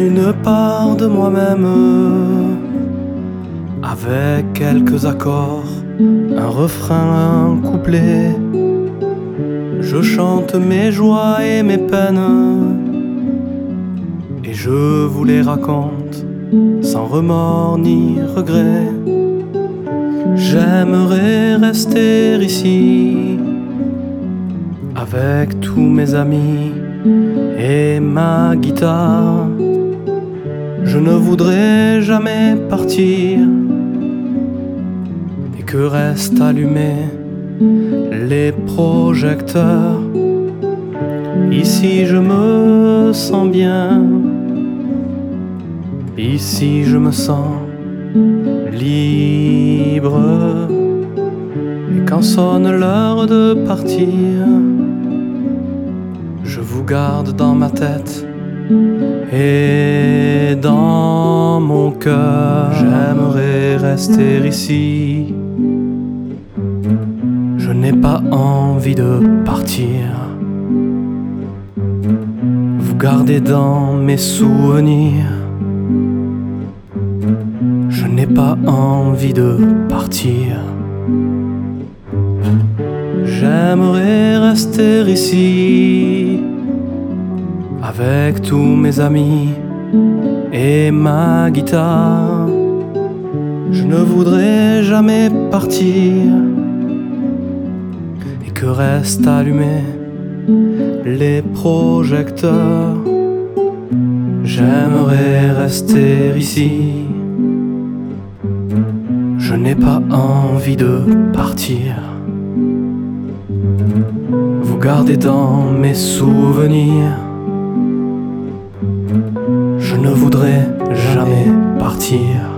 une part de moi-même, avec quelques accords, un refrain, un couplet. Je chante mes joies et mes peines, et je vous les raconte sans remords ni regret. J'aimerais rester ici avec tous mes amis et ma guitare. Je ne voudrais jamais partir et que restent allumés les projecteurs. Ici je me sens bien, ici je me sens libre. Et quand sonne l'heure de partir, je vous garde dans ma tête et dans mon cœur. J'aimerais rester ici, je n'ai pas envie de partir. Vous gardez dans mes souvenirs, je n'ai pas envie de partir. J'aimerais rester ici avec tous mes amis et ma guitare. Je ne voudrais jamais partir et que restent allumés les projecteurs. J'aimerais rester ici, je n'ai pas envie de partir. Vous gardez dans mes souvenirs, je ne voudrais jamais partir.